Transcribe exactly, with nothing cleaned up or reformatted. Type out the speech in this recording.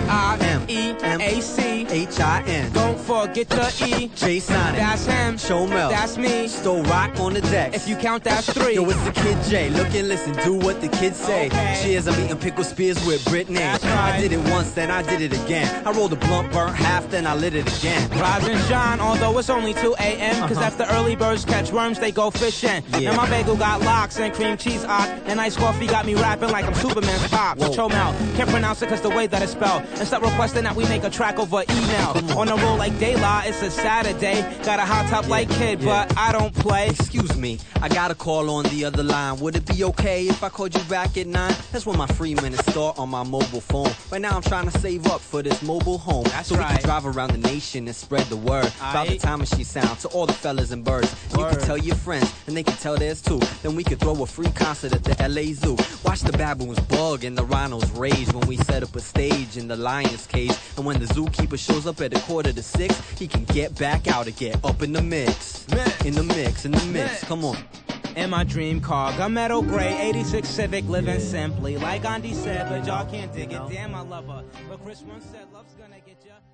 I M E A C H I N. Don't forget the E. J Sonic. That's him. Showmel. That's me. Stow Rock on the decks. If you count, that's three. Yo, it's the Kid J. Look and listen, do what the kids say. Okay. Cheers, I'm eating pickle spears with Britney. That's right. I did it once, then I did it again. I rolled a blunt, burnt half, then I lit it again. Rise and shine, although it's only two a.m. Cause Uh-huh. after early birds catch worms, they go fishing. Yeah. And my bagel got locks and cream cheese ock. And iced coffee got me rapping like I'm Superman's pop. So Whoa. Chomel, can't pronounce it cause the way that it's spelled. And stop requesting that we make a track over email. On a roll like daylight, it's a Saturday. Got a hot top like Kid, yeah. but I don't play. Excuse me, I got a call on the other line. Would it be okay if I called you back at nine? That's when my free minutes start on my mobile phone. Right now I'm trying to save up for this mobile home. That's so we right. can drive around the nation and spread the word about the Aight. time machine sound to all the fellas and birds. You Word. can tell your friends and they can tell theirs too. Then we could throw a free concert at the L A Zoo. Watch the baboons bug and the rhinos rage when we set up a stage in the lion's cage. And when the zookeeper shows up at a quarter to six, he can get back out and get up in the mix. Mix. In the mix, in the mix. Mix. Come on. In my dream car, got metal gray, eighty-six Civic, living simply. Like Gandhi said, but y'all can't dig it. Damn, I love her. But Chris once said, love's gonna get ya.